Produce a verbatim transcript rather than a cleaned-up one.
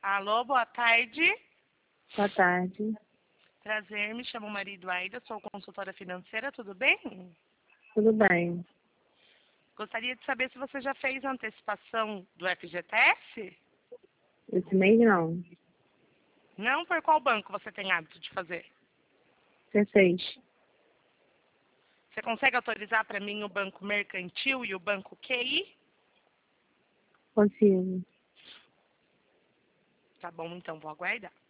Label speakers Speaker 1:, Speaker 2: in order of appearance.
Speaker 1: Alô, boa tarde.
Speaker 2: Boa tarde.
Speaker 1: Prazer, me chamo Maria Eduarda, sou consultora financeira, tudo bem?
Speaker 2: Tudo bem?
Speaker 1: Gostaria de saber se você já fez a antecipação do F G T S?
Speaker 2: Esse mês não.
Speaker 1: Não? Por qual banco você tem hábito de fazer?
Speaker 2: C seis.
Speaker 1: Você consegue autorizar para mim o Banco Mercantil e o Banco Q I?
Speaker 2: Consigo.
Speaker 1: Tá bom, então vou aguardar.